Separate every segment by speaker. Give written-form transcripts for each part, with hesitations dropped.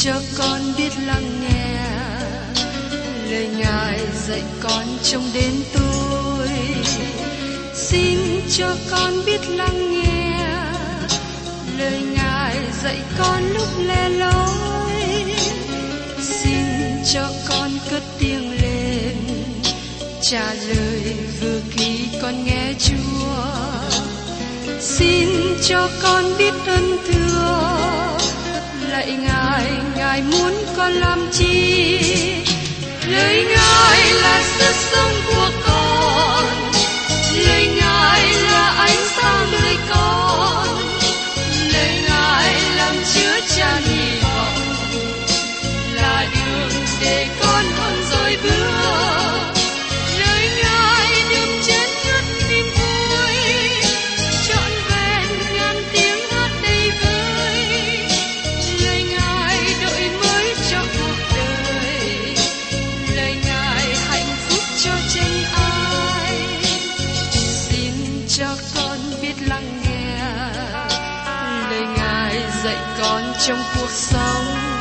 Speaker 1: cho con biết lắng nghe lời Ngài dạy con trong đến tôi. Xin cho con biết lắng nghe lời Ngài dạy con lúc lẻ loi. Xin cho con cất tiếng lên trả lời vừa khi con nghe Chúa. Xin cho con biết ơn thưa lạy Ngài, Ngài muốn con làm chi? Lời Ngài là sức sống của con, lời Ngài là ánh sáng đời con, lời Ngài làm chứa chan hy vọng, là đường để con hơn rồi bước. Lời Ngài đừng chết ngất niềm vui, trọn vẹn ngàn tiếng hát đầy vơi. Lời Ngài đổi mới cho cuộc đời, lời Ngài hạnh phúc cho chân ai. Xin cho con biết lắng nghe lời Ngài dạy con trong cuộc sống.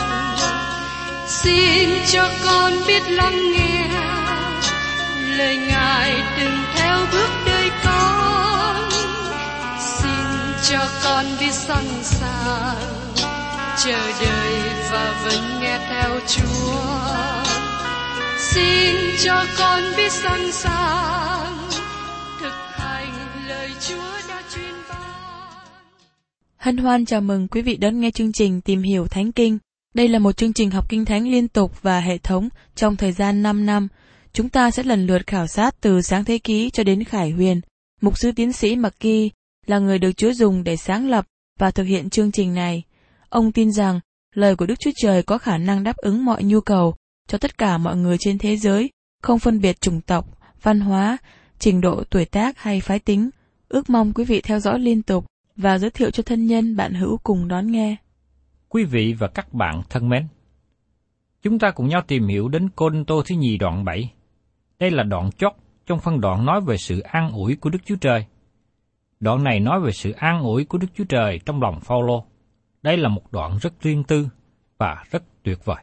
Speaker 1: Xin cho con biết lắng nghe lời Ngài đừng theo bước đời con. Xin cho con biết sẵn sàng chờ đợi và vẫn nghe theo Chúa. Xin cho con biết sẵn sàng thực hành lời Chúa đã truyền ban.
Speaker 2: Hân hoan chào mừng quý vị đón nghe chương trình Tìm hiểu Thánh Kinh. Đây là một chương trình học Kinh Thánh liên tục và hệ thống trong thời gian 5 năm. Chúng ta sẽ lần lượt khảo sát từ Sáng Thế Ký cho đến Khải Huyền. Mục sư tiến sĩ McGee là người được Chúa dùng để sáng lập và thực hiện chương trình này. Ông tin rằng lời của Đức Chúa Trời có khả năng đáp ứng mọi nhu cầu cho tất cả mọi người trên thế giới, không phân biệt chủng tộc, văn hóa, trình độ tuổi tác hay phái tính. Ước mong quý vị theo dõi liên tục và giới thiệu cho thân nhân bạn hữu cùng đón nghe.
Speaker 3: Quý vị và các bạn thân mến, chúng ta cùng nhau tìm hiểu đến Cô-rinh-tô thứ nhì đoạn 7. Đây là đoạn chót trong phân đoạn nói về sự an ủi của Đức Chúa Trời. Đoạn này nói về sự an ủi của Đức Chúa Trời trong lòng Phao-lô. Đây là một đoạn rất riêng tư và rất tuyệt vời.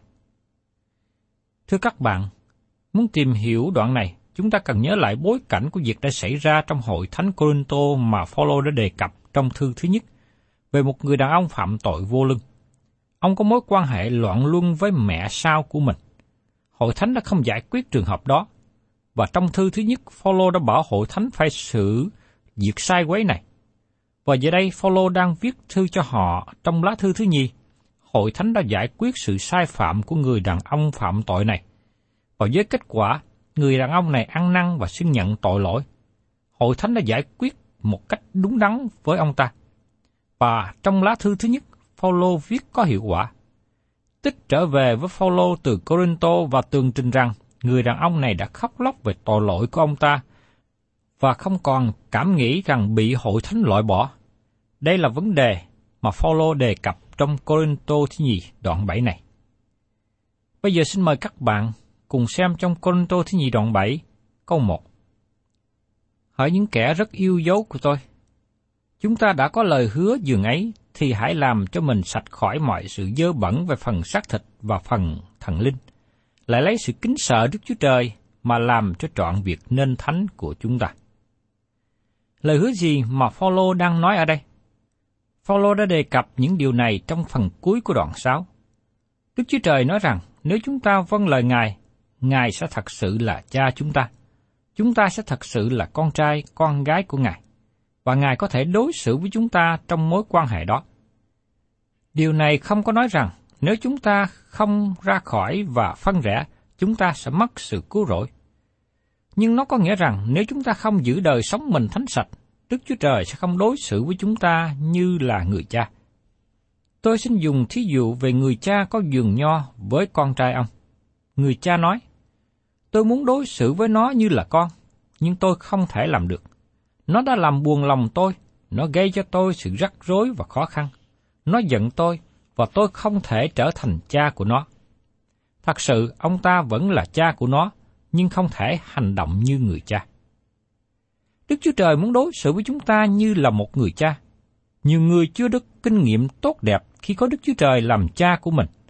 Speaker 3: Thưa các bạn, muốn tìm hiểu đoạn này, chúng ta cần nhớ lại bối cảnh của việc đã xảy ra trong hội thánh Cô-rinh-tô mà Phao-lô đã đề cập trong thư thứ nhất về một người đàn ông phạm tội vô lương. Ông có mối quan hệ loạn luân với mẹ sau của mình. Hội thánh đã không giải quyết trường hợp đó, và trong thư thứ nhất, Phao-lô đã bảo hội thánh phải xử việc sai quấy này. Và giờ đây, Phao-lô đang viết thư cho họ trong lá thư thứ nhì. Hội thánh đã giải quyết sự sai phạm của người đàn ông phạm tội này. Và với kết quả, người đàn ông này ăn năn và xưng nhận tội lỗi. Hội thánh đã giải quyết một cách đúng đắn với ông ta. Và trong lá thư thứ nhất, Phao-lô viết có hiệu quả. Tích trở về với Phao-lô từ Cô-rinh-tô và tường trình rằng người đàn ông này đã khóc lóc về tội lỗi của ông ta và không còn cảm nghĩ rằng bị hội thánh loại bỏ. Đây là vấn đề mà Phao-lô đề cập trong Cô-rinh-tô thứ nhì đoạn 7 này. Bây giờ xin mời các bạn cùng xem trong Cô-rinh-tô thứ nhì đoạn 7 câu 1. Hỡi những kẻ rất yêu dấu của tôi, chúng ta đã có lời hứa dường ấy, thì hãy làm cho mình sạch khỏi mọi sự dơ bẩn về phần xác thịt và phần thần linh, lại lấy sự kính sợ Đức Chúa Trời mà làm cho trọn việc nên thánh của chúng ta. Lời hứa gì mà Phao-lô đang nói ở đây? Phao-lô đã đề cập những điều này trong phần cuối của đoạn 6. Đức Chúa Trời nói rằng nếu chúng ta vâng lời Ngài, Ngài sẽ thật sự là cha chúng ta sẽ thật sự là con trai, con gái của Ngài, và Ngài có thể đối xử với chúng ta trong mối quan hệ đó. Điều này không có nói rằng nếu chúng ta không ra khỏi và phân rẽ, chúng ta sẽ mất sự cứu rỗi. Nhưng nó có nghĩa rằng nếu chúng ta không giữ đời sống mình thánh sạch, Đức Chúa Trời sẽ không đối xử với chúng ta như là người cha. Tôi xin dùng thí dụ về người cha có vườn nho với con trai ông. Người cha nói, tôi muốn đối xử với nó như là con, nhưng tôi không thể làm được. Nó đã làm buồn lòng tôi, nó gây cho tôi sự rắc rối và khó khăn. Nó giận tôi, và tôi không thể trở thành cha của nó. Thật sự, ông ta vẫn là cha của nó, nhưng không thể hành động như người cha. Đức Chúa Trời muốn đối xử với chúng ta như là một người cha. Nhiều người chưa được kinh nghiệm tốt đẹp khi có Đức Chúa Trời làm cha của mình,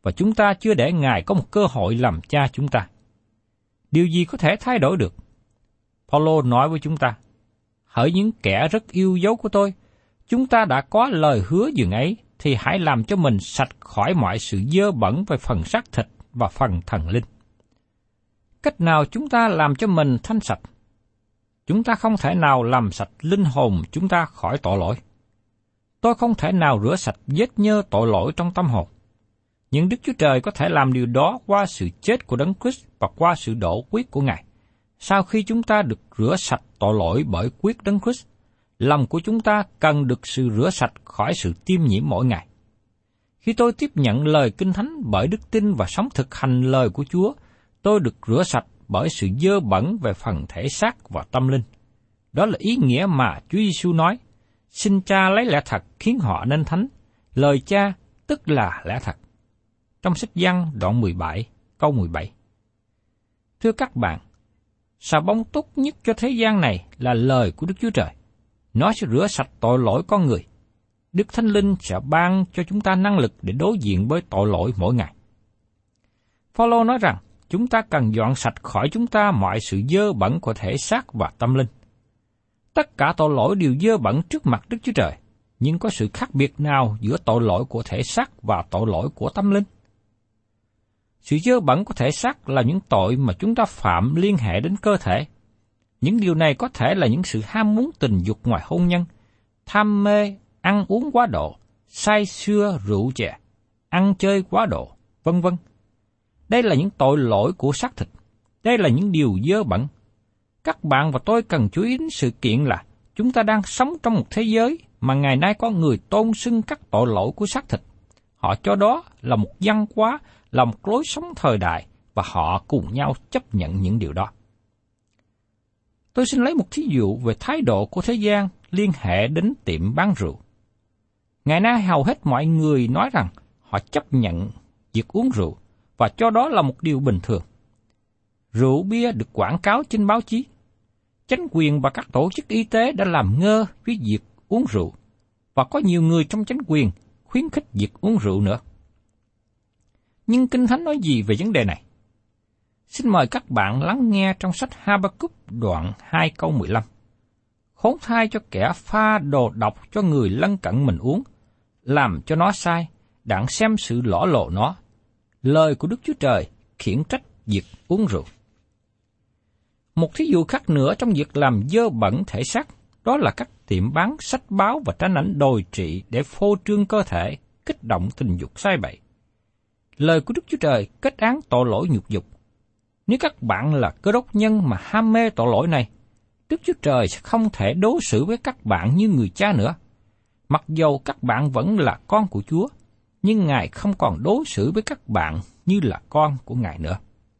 Speaker 3: và chúng ta chưa để Ngài có một cơ hội làm cha chúng ta. Điều gì có thể thay đổi được? Phaolô nói với chúng ta, hỡi những kẻ rất yêu dấu của tôi, chúng ta đã có lời hứa dường ấy, thì hãy làm cho mình sạch khỏi mọi sự dơ bẩn về phần xác thịt và phần thần linh. Cách nào chúng ta làm cho mình thanh sạch? Chúng ta không thể nào làm sạch linh hồn chúng ta khỏi tội lỗi. Tôi không thể nào rửa sạch vết nhơ tội lỗi trong tâm hồn. Nhưng Đức Chúa Trời có thể làm điều đó qua sự chết của Đấng Christ và qua sự đổ huyết của Ngài. Sau khi chúng ta được rửa sạch tội lỗi bởi huyết Đấng Christ, lòng của chúng ta cần được sự rửa sạch khỏi sự tiêm nhiễm mỗi ngày. Khi tôi tiếp nhận lời Kinh Thánh bởi đức tin và sống thực hành lời của Chúa, tôi được rửa sạch bởi sự dơ bẩn về phần thể xác và tâm linh. Đó là ý nghĩa mà Chúa Giêsu nói, xin Cha lấy lẽ thật khiến họ nên thánh, lời Cha tức là lẽ thật. Trong sách Giăng đoạn 17, câu 17. Thưa các bạn, xà bông tốt nhất cho thế gian này là lời của Đức Chúa Trời. Nó sẽ rửa sạch tội lỗi con người. Đức Thánh Linh sẽ ban cho chúng ta năng lực để đối diện với tội lỗi mỗi ngày. Phaolô nói rằng, chúng ta cần dọn sạch khỏi chúng ta mọi sự dơ bẩn của thể xác và tâm linh. Tất cả tội lỗi đều dơ bẩn trước mặt Đức Chúa Trời, nhưng có sự khác biệt nào giữa tội lỗi của thể xác và tội lỗi của tâm linh? Sự dơ bẩn của thể xác là những tội mà chúng ta phạm liên hệ đến cơ thể. Những điều này có thể là những sự ham muốn tình dục ngoài hôn nhân, tham mê, ăn uống quá độ, say sưa rượu chè, ăn chơi quá độ, vân vân. Đây là những tội lỗi của xác thịt. Đây là những điều dơ bẩn. Các bạn và tôi cần chú ý đến sự kiện là chúng ta đang sống trong một thế giới mà ngày nay có người tôn xưng các tội lỗi của xác thịt. Họ cho đó là một văn hóa, là một lối sống thời đại, và họ cùng nhau chấp nhận những điều đó. Tôi xin lấy một thí dụ về thái độ của thế gian liên hệ đến tiệm bán rượu. Ngày nay hầu hết mọi người nói rằng họ chấp nhận việc uống rượu và cho đó là một điều bình thường. Rượu bia được quảng cáo trên báo chí. Chính quyền và các tổ chức y tế đã làm ngơ với việc uống rượu, và có nhiều người trong chính quyền khuyến khích việc uống rượu nữa. Nhưng Kinh Thánh nói gì về vấn đề này? Xin mời các bạn lắng nghe trong sách Ha-ba-cúc đoạn 2 câu 15. Khốn thay cho kẻ pha đồ độc cho người lân cận mình uống, làm cho nó sai, đặng xem sự lõ lộ nó. Lời của Đức Chúa Trời khiển trách việc uống rượu. Một thí dụ khác nữa trong việc làm dơ bẩn thể xác, đó là các tiệm bán sách báo và tranh ảnh đồi trị để phô trương cơ thể, kích động tình dục sai bậy. Lời của Đức Chúa Trời kết án tội lỗi nhục dục. Nếu các bạn là Cơ Đốc nhân mà ham mê tội lỗi này, Đức Chúa Trời sẽ không thể đối xử với các bạn như người cha nữa. Mặc dầu các bạn vẫn là con của Chúa, nhưng Ngài không còn đối xử với các bạn như là con của Ngài nữa.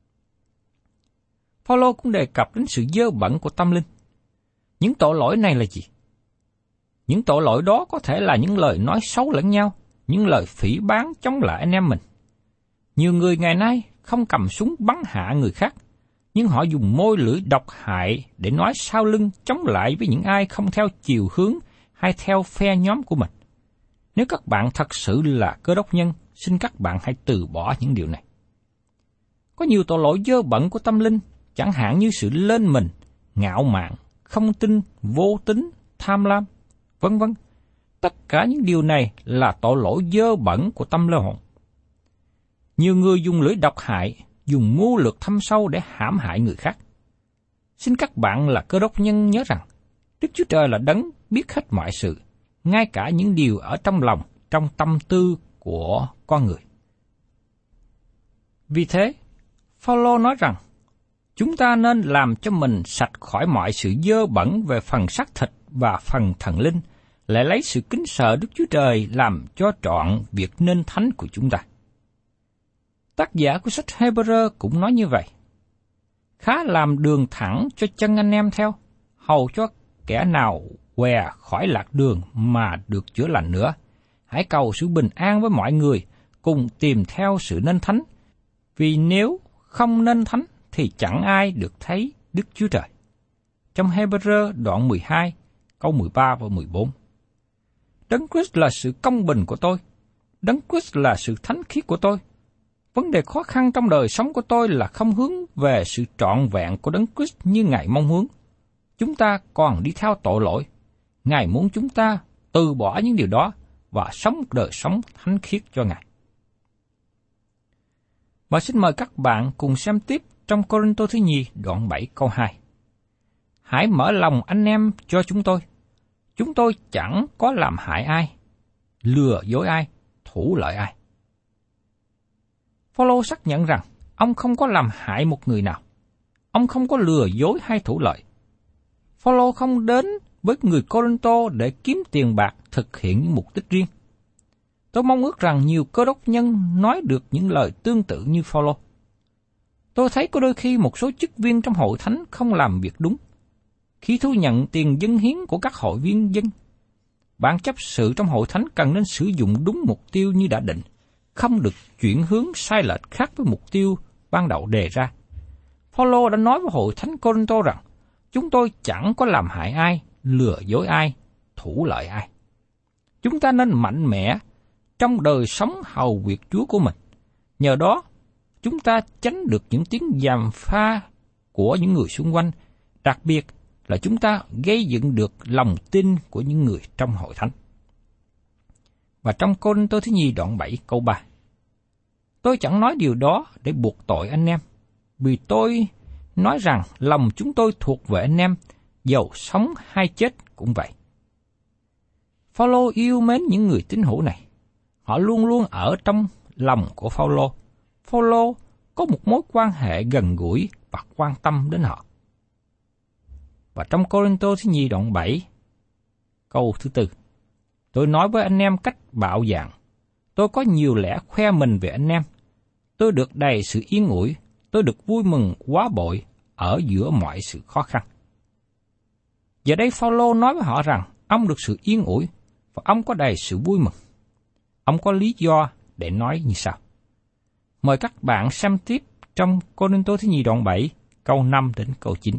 Speaker 3: Phaolô cũng đề cập đến sự dơ bẩn của tâm linh. Những tội lỗi này là gì? Những tội lỗi đó có thể là những lời nói xấu lẫn nhau, những lời phỉ báng chống lại anh em mình. Nhiều người ngày nay không cầm súng bắn hạ người khác, nhưng họ dùng môi lưỡi độc hại để nói sau lưng chống lại với những ai không theo chiều hướng hay theo phe nhóm của mình. Nếu các bạn thật sự là Cơ Đốc nhân, xin các bạn hãy từ bỏ những điều này. Có nhiều tội lỗi dơ bẩn của tâm linh, chẳng hạn như sự lên mình, ngạo mạn, không tin, vô tín, tham lam, vân vân. Tất cả những điều này là tội lỗi dơ bẩn của tâm linh hồn. Nhiều người dùng lưỡi độc hại, dùng mưu lược thâm sâu để hãm hại người khác. Xin các bạn là Cơ Đốc nhân nhớ rằng, Đức Chúa Trời là đấng biết hết mọi sự, ngay cả những điều ở trong lòng, trong tâm tư của con người. Vì thế, Phaolô nói rằng, chúng ta nên làm cho mình sạch khỏi mọi sự dơ bẩn về phần xác thịt và phần thần linh, lại lấy sự kính sợ Đức Chúa Trời làm cho trọn việc nên thánh của chúng ta. Tác giả của sách Hebrew cũng nói như vậy. Khá làm đường thẳng cho chân anh em theo, hầu cho kẻ nào què khỏi lạc đường mà được chữa lành nữa. Hãy cầu sự bình an với mọi người, cùng tìm theo sự nên thánh, vì nếu không nên thánh thì chẳng ai được thấy Đức Chúa Trời. Trong Hebrew đoạn 12, câu 13 và 14. Đấng Christ là sự công bình của tôi, Đấng Christ là sự thánh khiết của tôi Vấn đề khó khăn trong đời sống của tôi là không hướng về sự trọn vẹn của Đấng Christ như Ngài mong muốn. Chúng ta còn đi theo tội lỗi. Ngài muốn chúng ta từ bỏ những điều đó và sống một đời sống thánh khiết cho Ngài. Và xin mời các bạn cùng xem tiếp trong Cô-rinh-tô thứ nhì đoạn 7 câu 2. Hãy mở lòng anh em cho chúng tôi. Chúng tôi chẳng có làm hại ai, lừa dối ai, thủ lợi ai. Phao-lô xác nhận rằng ông không có làm hại một người nào. Ông không có lừa dối hay thủ lợi. Phao-lô không đến với người Cô-rinh-tô để kiếm tiền bạc thực hiện những mục đích riêng. Tôi mong ước rằng nhiều cơ đốc nhân nói được những lời tương tự như Phao-lô. Tôi thấy có đôi khi một số chức viên trong hội thánh không làm việc đúng. Khi thu nhận tiền dâng hiến của các hội viên dân, ban chấp sự trong hội thánh cần nên sử dụng đúng mục tiêu như đã định, không được chuyển hướng sai lệch khác với mục tiêu ban đầu đề ra. Phao-lô đã nói với hội thánh Cô-rinh-tô rằng, chúng tôi chẳng có làm hại ai, lừa dối ai, thủ lợi ai. Chúng ta nên mạnh mẽ trong đời sống hầu việc Chúa của mình. Nhờ đó, chúng ta tránh được những tiếng gièm pha của những người xung quanh, đặc biệt là chúng ta gây dựng được lòng tin của những người trong hội thánh. Và trong Cô-rinh-tô thứ nhì đoạn 7 câu 3, tôi chẳng nói điều đó để buộc tội anh em, vì tôi nói rằng lòng chúng tôi thuộc về anh em, dầu sống hay chết cũng vậy. Phao-lô yêu mến những người tín hữu này. Họ luôn luôn ở trong lòng của Phao-lô. Phao-lô có một mối quan hệ gần gũi và quan tâm đến họ. Và trong Cô-rinh-tô thứ nhì đoạn 7, câu thứ 4, tôi nói với anh em cách bạo dạn, tôi có nhiều lẽ khoe mình về anh em. Tôi được đầy sự yên ủi, tôi được vui mừng quá bội ở giữa mọi sự khó khăn. Giờ đây Phao-lô nói với họ rằng ông được sự yên ủi và ông có đầy sự vui mừng. Ông có lý do để nói như sau. Mời các bạn xem tiếp trong Cô-rinh-tô thứ nhì đoạn 7, câu 5 đến câu 9.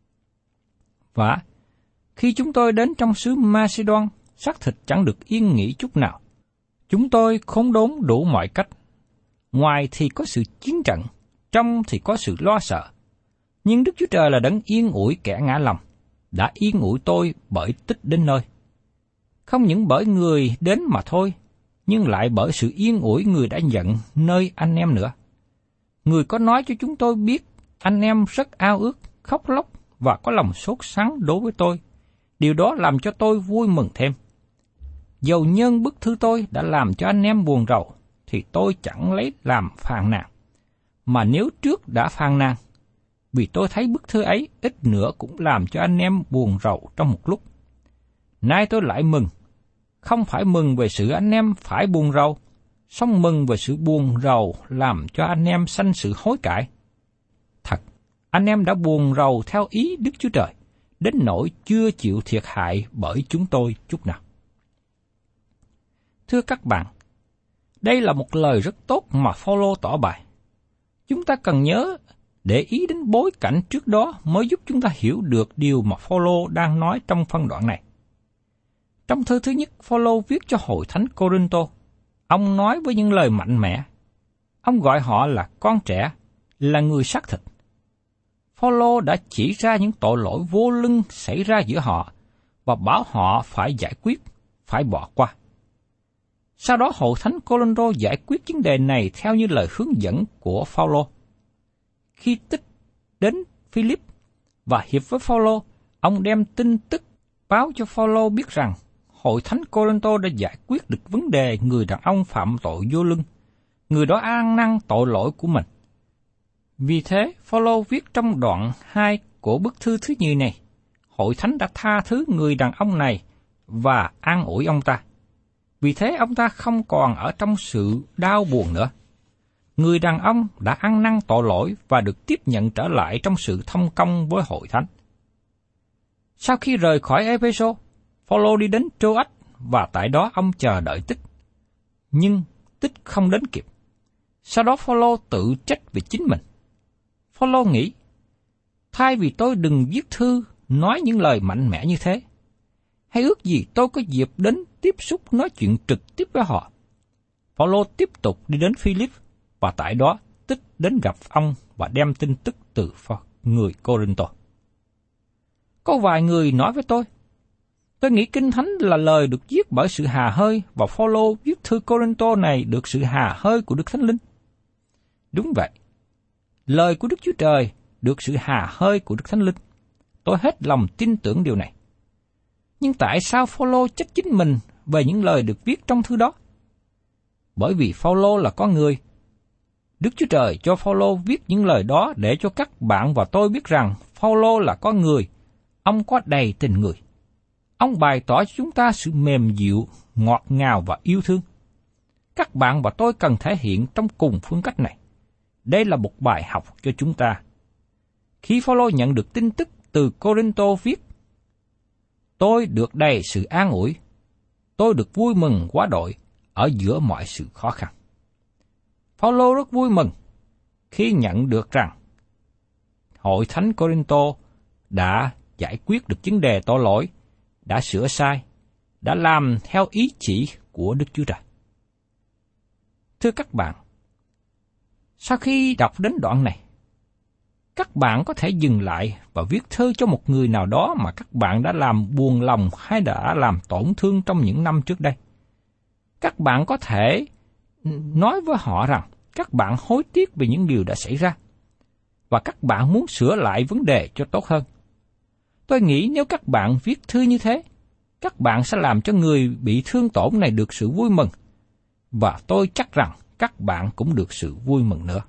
Speaker 3: Và khi chúng tôi đến trong xứ Ma-xê-đoan, xác thịt chẳng được yên nghỉ chút nào. Chúng tôi khốn đốn đủ mọi cách. Ngoài thì có sự chiến trận, trong thì có sự lo sợ. Nhưng Đức Chúa Trời là đấng yên ủi kẻ ngã lòng, đã yên ủi tôi bởi tích đến nơi. Không những bởi người đến mà thôi, nhưng lại bởi sự yên ủi người đã nhận nơi anh em nữa. Người có nói cho chúng tôi biết anh em rất ao ước, khóc lóc và có lòng sốt sắng đối với tôi. Điều đó làm cho tôi vui mừng thêm. Dầu nhân bức thư tôi đã làm cho anh em buồn rầu, thì tôi chẳng lấy làm phàn nàn. Mà nếu trước đã phàn nàn, vì tôi thấy bức thư ấy ít nữa cũng làm cho anh em buồn rầu trong một lúc. Nay tôi lại mừng, không phải mừng về sự anh em phải buồn rầu, song mừng về sự buồn rầu làm cho anh em sanh sự hối cải. Thật, anh em đã buồn rầu theo ý Đức Chúa Trời, đến nỗi chưa chịu thiệt hại bởi chúng tôi chút nào. Thưa các bạn, đây là một lời rất tốt mà Phao-lô tỏ bày. Chúng ta cần nhớ để ý đến bối cảnh trước đó mới giúp chúng ta hiểu được điều mà Phao-lô đang nói trong phân đoạn này. Trong thư thứ nhất, Phao-lô viết cho hội thánh Cô-rinh-tô. Ông nói với những lời mạnh mẽ. Ông gọi họ là con trẻ, là người xác thịt. Phao-lô đã chỉ ra những tội lỗi vô lưng xảy ra giữa họ và bảo họ phải giải quyết, phải bỏ qua. Sau đó hội thánh Cô-rinh-tô giải quyết vấn đề này theo như lời hướng dẫn của Phao-lô. Khi Tích đến Philip và hiệp với Phao-lô, ông đem tin tức báo cho Phao-lô biết rằng hội thánh Cô-rinh-tô đã giải quyết được vấn đề người đàn ông phạm tội vô lưng, người đó ăn năn tội lỗi của mình. Vì thế, Phao-lô viết trong đoạn 2 của bức thư thứ nhì này, hội thánh đã tha thứ người đàn ông này và an ủi ông ta. Vì thế ông ta không còn ở trong sự đau buồn nữa. Người đàn ông đã ăn năn tội lỗi và được tiếp nhận trở lại trong sự thông công với hội thánh. Sau khi rời khỏi Ê-phê-sô, Phao-lô đi đến Trô-ách và tại đó ông chờ đợi Tích. Nhưng Tích không đến kịp. Sau đó Phao-lô tự trách về chính mình. Phao-lô nghĩ, thay vì tôi đừng viết thư nói những lời mạnh mẽ như thế, hay ước gì tôi có dịp đến tiếp xúc nói chuyện trực tiếp với họ. Phao-lô tiếp tục đi đến Philip và tại đó Tích đến gặp ông và đem tin tức từ người Cô-rinh-tô. Có vài người nói với tôi nghĩ Kinh Thánh là lời được viết bởi sự hà hơi và Phao-lô viết thư Cô-rinh-tô này được sự hà hơi của Đức Thánh Linh. Đúng vậy, lời của Đức Chúa Trời được sự hà hơi của Đức Thánh Linh. Tôi hết lòng tin tưởng điều này. Nhưng tại sao Phao-lô trách chính mình về những lời được viết trong thư đó? Bởi vì Phao-lô là con người. Đức Chúa Trời cho Phao-lô viết những lời đó để cho các bạn và tôi biết rằng Phao-lô là con người, ông có đầy tình người. Ông bày tỏ cho chúng ta sự mềm dịu, ngọt ngào và yêu thương. Các bạn và tôi cần thể hiện trong cùng phương cách này. Đây là một bài học cho chúng ta. Khi Phao-lô nhận được tin tức từ Cô-rinh-tô viết, tôi được đầy sự an ủi, tôi được vui mừng quá đội ở giữa mọi sự khó khăn. Phao-lô rất vui mừng khi nhận được rằng Hội Thánh Cô-rinh-tô đã giải quyết được vấn đề tội lỗi, đã sửa sai, đã làm theo ý chỉ của Đức Chúa Trời. Thưa các bạn, sau khi đọc đến đoạn này, các bạn có thể dừng lại và viết thư cho một người nào đó mà các bạn đã làm buồn lòng hay đã làm tổn thương trong những năm trước đây. Các bạn có thể nói với họ rằng các bạn hối tiếc về những điều đã xảy ra, và các bạn muốn sửa lại vấn đề cho tốt hơn. Tôi nghĩ nếu các bạn viết thư như thế, các bạn sẽ làm cho người bị thương tổn này được sự vui mừng, và tôi chắc rằng các bạn cũng được sự vui mừng nữa.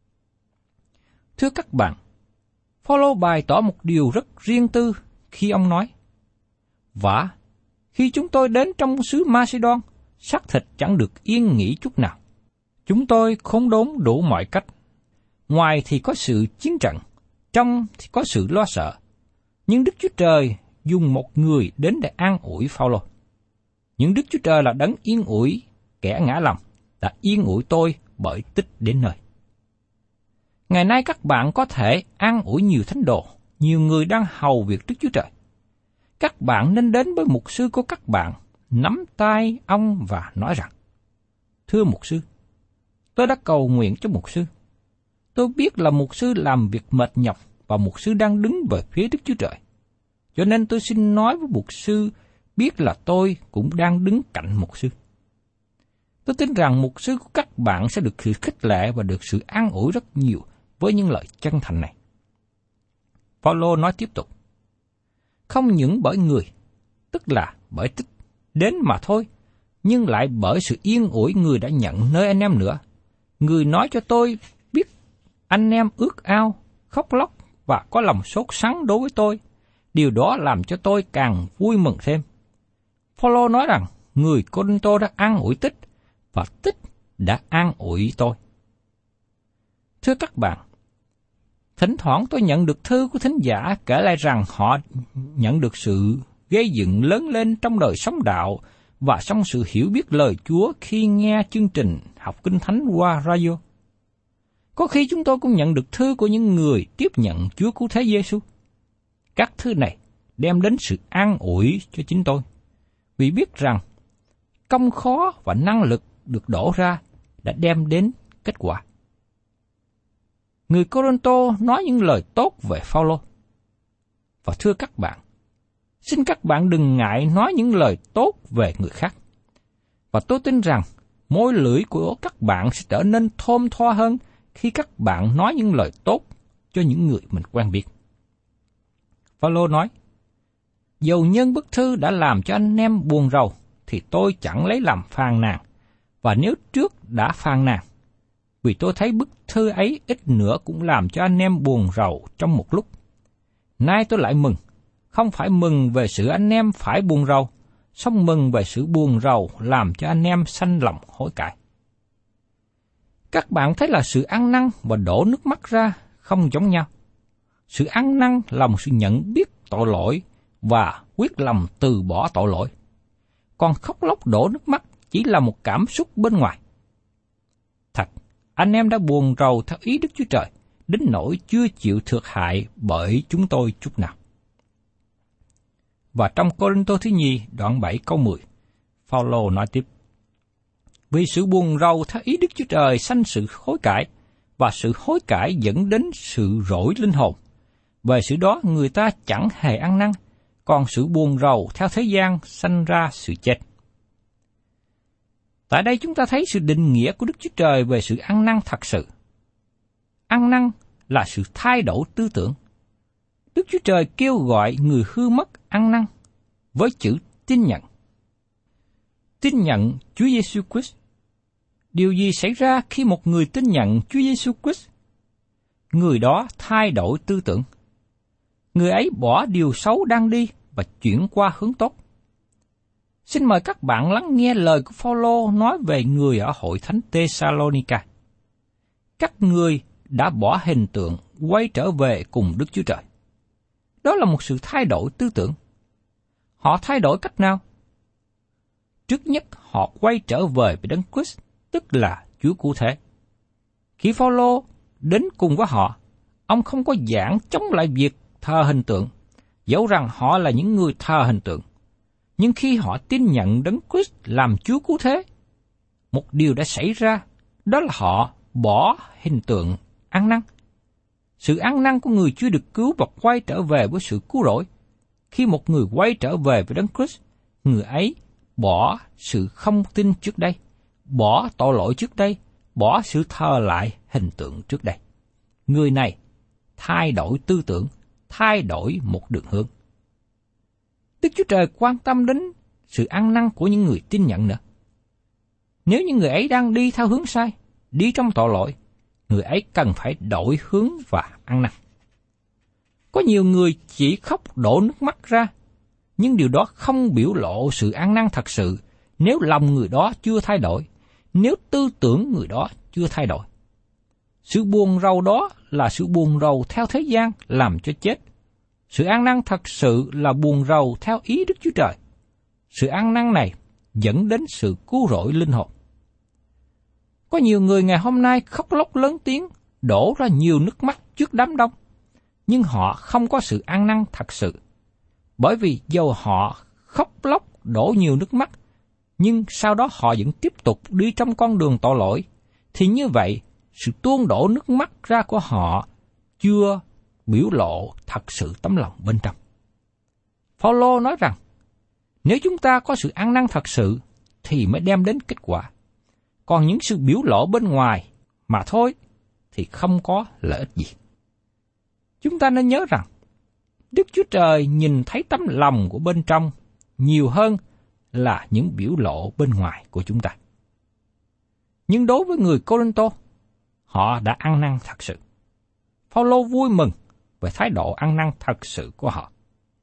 Speaker 3: Thưa các bạn, Phao-lô bày tỏ một điều rất riêng tư khi ông nói: "Và khi chúng tôi đến trong xứ Ma-xê-đon, xác thịt chẳng được yên nghỉ chút nào. Chúng tôi khốn đốn đủ mọi cách. Ngoài thì có sự chiến trận, trong thì có sự lo sợ. Nhưng Đức Chúa Trời dùng một người đến để an ủi Phao-lô. Nhưng Đức Chúa Trời là đấng yên ủi kẻ ngã lầm, đã yên ủi tôi bởi Tích đến nơi." Ngày nay các bạn có thể an ủi nhiều thánh đồ, nhiều người đang hầu việc Đức Chúa Trời. Các bạn nên đến với mục sư của các bạn, nắm tay ông và nói rằng: "Thưa mục sư, tôi đã cầu nguyện cho mục sư. Tôi biết là mục sư làm việc mệt nhọc và mục sư đang đứng về phía Đức Chúa Trời. Cho nên tôi xin nói với mục sư biết là tôi cũng đang đứng cạnh mục sư." Tôi tin rằng mục sư của các bạn sẽ được sự khích lệ và được sự an ủi rất nhiều với những lời chân thành này. Phao-lô nói tiếp tục: "Không những bởi người, tức là bởi Tích, đến mà thôi, nhưng lại bởi sự yên ủi người đã nhận nơi anh em nữa. Người nói cho tôi biết anh em ước ao, khóc lóc và có lòng sốt sắng đối với tôi. Điều đó làm cho tôi càng vui mừng thêm." Phao-lô nói rằng người Cô-rinh-tô đã an ủi Tích, và Tích đã an ủi tôi. Thưa các bạn, thỉnh thoảng tôi nhận được thư của thính giả kể lại rằng họ nhận được sự gây dựng lớn lên trong đời sống đạo và trong sự hiểu biết lời Chúa khi nghe chương trình học Kinh Thánh qua radio. Có khi chúng tôi cũng nhận được thư của những người tiếp nhận Chúa Cứu Thế Giêsu. Các thư này đem đến sự an ủi cho chính tôi, vì biết rằng công khó và năng lực được đổ ra đã đem đến kết quả. Người Cô-rinh-tô nói những lời tốt về Phao-lô. Và thưa các bạn, xin các bạn đừng ngại nói những lời tốt về người khác. Và tôi tin rằng môi lưỡi của các bạn sẽ trở nên thơm tho hơn khi các bạn nói những lời tốt cho những người mình quen biết. Phao-lô nói: "Dầu nhân bức thư đã làm cho anh em buồn rầu, thì tôi chẳng lấy làm phàn nàn, và nếu trước đã phàn nàn, vì tôi thấy bức thư ấy ít nữa cũng làm cho anh em buồn rầu trong một lúc. Nay tôi lại mừng, không phải mừng về sự anh em phải buồn rầu, song mừng về sự buồn rầu làm cho anh em sanh lòng hối cải." Các bạn thấy là sự ăn năn và đổ nước mắt ra không giống nhau. Sự ăn năn là một sự nhận biết tội lỗi và quyết lòng từ bỏ tội lỗi. Còn khóc lóc đổ nước mắt chỉ là một cảm xúc bên ngoài. Thật, anh em đã buồn rầu theo ý Đức Chúa Trời, đến nỗi chưa chịu thiệt hại bởi chúng tôi chút nào. Và trong Cô-rinh-tô thứ nhì đoạn 7 câu 10, Phao-lô nói tiếp: Vì sự buồn rầu theo ý Đức Chúa Trời sanh sự hối cải, và sự hối cải dẫn đến sự rỗi linh hồn. Về sự đó người ta chẳng hề ăn năn, còn sự buồn rầu theo thế gian sanh ra sự chết. Tại đây chúng ta thấy sự định nghĩa của Đức Chúa Trời về sự ăn năn thật sự. Ăn năn là sự thay đổi tư tưởng. Đức Chúa Trời kêu gọi người hư mất ăn năn với chữ tin nhận. Tin nhận Chúa Giêsu Christ. Điều gì xảy ra khi một người tin nhận Chúa Giêsu Christ? Người đó thay đổi tư tưởng. Người ấy bỏ điều xấu đang đi và chuyển qua hướng tốt. Xin mời các bạn lắng nghe lời của Phao-lô nói về người ở hội thánh Tê-sa-lô-ni-ca. Các người đã bỏ hình tượng quay trở về cùng Đức Chúa Trời. Đó là một sự thay đổi tư tưởng. Họ thay đổi cách nào? Trước nhất, họ quay trở về với Đấng Christ, tức là Chúa Cứu Thế. Khi Phao-lô đến cùng với họ, ông không có giảng chống lại việc thờ hình tượng, dẫu rằng họ là những người thờ hình tượng. Nhưng khi họ tin nhận Đấng Christ làm Chúa Cứu Thế, một điều đã xảy ra, đó là họ bỏ hình tượng ăn năn. Sự ăn năn của người chưa được cứu và quay trở về với sự cứu rỗi. Khi một người quay trở về với Đấng Christ, người ấy bỏ sự không tin trước đây, bỏ tội lỗi trước đây, bỏ sự thờ lại hình tượng trước đây. Người này thay đổi tư tưởng, thay đổi một đường hướng. Đức Chúa Trời quan tâm đến sự ăn năn của những người tin nhận nữa. Nếu những người ấy đang đi theo hướng sai, đi trong tội lỗi, người ấy cần phải đổi hướng và ăn năn. Có nhiều người chỉ khóc đổ nước mắt ra, nhưng điều đó không biểu lộ sự ăn năn thật sự nếu lòng người đó chưa thay đổi, nếu tư tưởng người đó chưa thay đổi. Sự buồn rầu đó là sự buồn rầu theo thế gian làm cho chết. Sự ăn năn thật sự là buồn rầu theo ý Đức Chúa Trời. Sự ăn năn này dẫn đến sự cứu rỗi linh hồn. Có nhiều người ngày hôm nay khóc lóc lớn tiếng, đổ ra nhiều nước mắt trước đám đông, nhưng họ không có sự ăn năn thật sự. Bởi vì dầu họ khóc lóc đổ nhiều nước mắt, nhưng sau đó họ vẫn tiếp tục đi trong con đường tội lỗi, thì như vậy, sự tuôn đổ nước mắt ra của họ chưa biểu lộ thật sự tấm lòng bên trong. Phao-lô nói rằng, nếu chúng ta có sự ăn năn thật sự, thì mới đem đến kết quả. Còn những sự biểu lộ bên ngoài mà thôi, thì không có lợi ích gì. Chúng ta nên nhớ rằng, Đức Chúa Trời nhìn thấy tấm lòng của bên trong nhiều hơn là những biểu lộ bên ngoài của chúng ta. Nhưng đối với người Cô-rinh-tô, họ đã ăn năn thật sự. Phao-lô vui mừng về thái độ ăn năn thật sự của họ.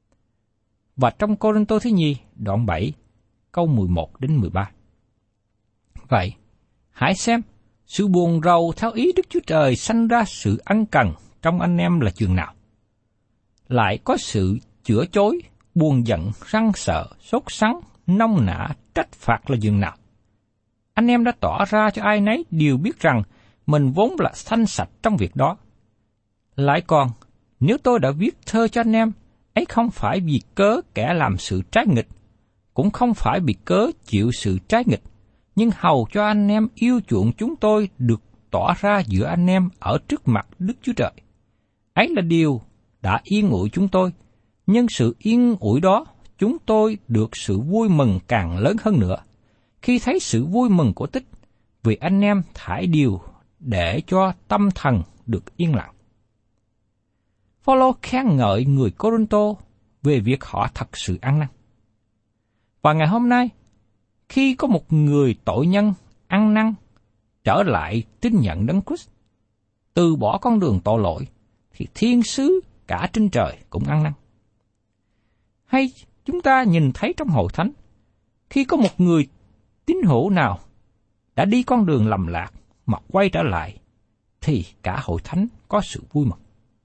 Speaker 3: Và trong Cô-rinh-tô thứ nhì, đoạn 7, câu 11 đến 13. Vậy, hãy xem, sự buồn rầu theo ý Đức Chúa Trời sanh ra sự ân cần trong anh em là chừng nào. Lại có sự chữa chối, buồn giận, răng sợ, sốt sắng, nông nã, trách phạt là chừng nào. Anh em đã tỏ ra cho ai nấy đều biết rằng mình vốn là thanh sạch trong việc đó. Lại còn, nếu tôi đã viết thơ cho anh em, ấy không phải vì cớ kẻ làm sự trái nghịch, cũng không phải vì cớ chịu sự trái nghịch, nhưng hầu cho anh em yêu chuộng chúng tôi được tỏ ra giữa anh em ở trước mặt Đức Chúa Trời. Ấy là điều đã yên ủi chúng tôi, nhân sự yên ủi đó, chúng tôi được sự vui mừng càng lớn hơn nữa, khi thấy sự vui mừng của Tích, vì anh em thải điều để cho tâm thần được yên lặng. Phao-lô khen ngợi người Cô-rinh-tô về việc họ thật sự ăn năn. Và ngày hôm nay, khi có một người tội nhân ăn năn, trở lại tin nhận Đấng Christ, từ bỏ con đường tội lỗi, thì thiên sứ cả trên trời cũng ăn năn. Hay chúng ta nhìn thấy trong hội thánh, khi có một người tín hữu nào đã đi con đường lầm lạc mà quay trở lại, thì cả hội thánh có sự vui mừng.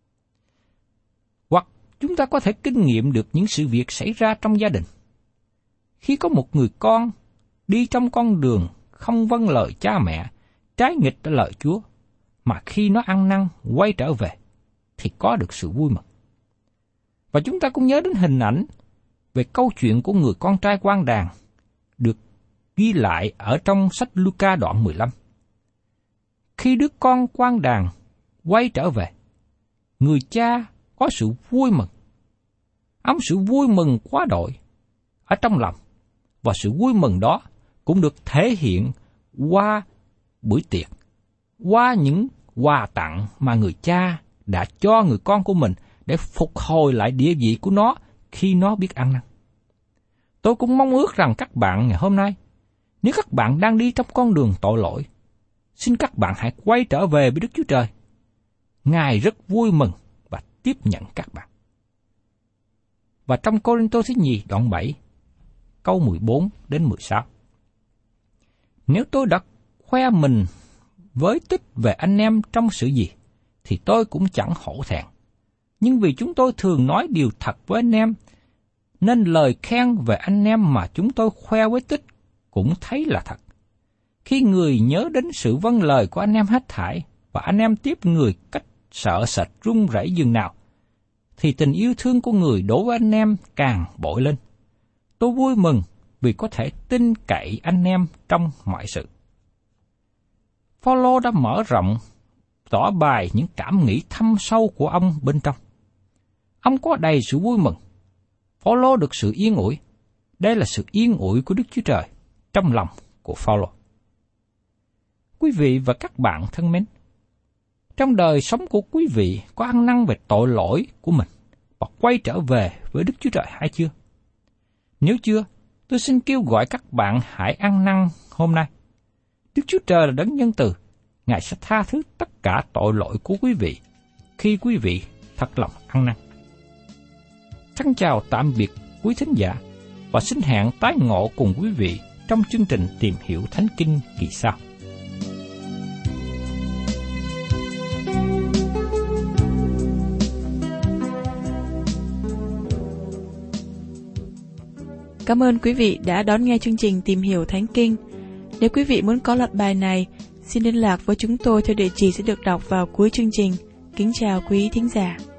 Speaker 3: Hoặc chúng ta có thể kinh nghiệm được những sự việc xảy ra trong gia đình. Khi có một người con đi trong con đường không vâng lời cha mẹ, trái nghịch với lời Chúa, mà khi nó ăn năn quay trở về, thì có được sự vui mừng. Và chúng ta cũng nhớ đến hình ảnh về câu chuyện của người con trai quan đàn được ghi lại ở trong sách Luca đoạn 15. Khi đứa con quan đàn quay trở về, người cha có sự vui mừng. Ông sự vui mừng quá đội ở trong lòng, và sự vui mừng đó cũng được thể hiện qua bữa tiệc, qua những quà tặng mà người cha đã cho người con của mình để phục hồi lại địa vị của nó khi nó biết ăn năn. Tôi cũng mong ước rằng các bạn ngày hôm nay, nếu các bạn đang đi trong con đường tội lỗi, xin các bạn hãy quay trở về với Đức Chúa Trời. Ngài rất vui mừng và tiếp nhận các bạn. Và trong Cô-rinh-tô thứ nhì đoạn 7, câu 14 đến 16. Nếu tôi đã khoe mình với Tích về anh em trong sự gì, thì tôi cũng chẳng hổ thẹn. Nhưng vì chúng tôi thường nói điều thật với anh em, nên lời khen về anh em mà chúng tôi khoe với Tích cũng thấy là thật. Khi người nhớ đến sự vâng lời của anh em hết thảy, và anh em tiếp người cách sợ sệt run rẩy dường nào, thì tình yêu thương của người đối với anh em càng bội lên. Tôi vui mừng vì có thể tin cậy anh em trong mọi sự. Phaolô đã mở rộng tỏ bày những cảm nghĩ thâm sâu của ông bên trong. Ông có đầy sự vui mừng. Phaolô được sự yên ủi. Đây là sự yên ủi của Đức Chúa Trời trong lòng của Phaolô. Quý vị và các bạn thân mến, trong đời sống của quý vị có ăn năn về tội lỗi của mình và quay trở về với Đức Chúa Trời hay chưa? Nếu chưa, tôi xin kêu gọi các bạn hãy ăn năn hôm nay. Đức Chúa Trời là đấng nhân từ, Ngài sẽ tha thứ tất cả tội lỗi của quý vị khi quý vị thật lòng ăn năn. Thân chào tạm biệt quý thính giả và xin hẹn tái ngộ cùng quý vị trong chương trình Tìm Hiểu Thánh Kinh kỳ sau.
Speaker 2: Cảm ơn quý vị đã đón nghe chương trình Tìm Hiểu Thánh Kinh. Nếu quý vị muốn có loạt bài này, xin liên lạc với chúng tôi theo địa chỉ sẽ được đọc vào cuối chương trình. Kính chào quý thính giả.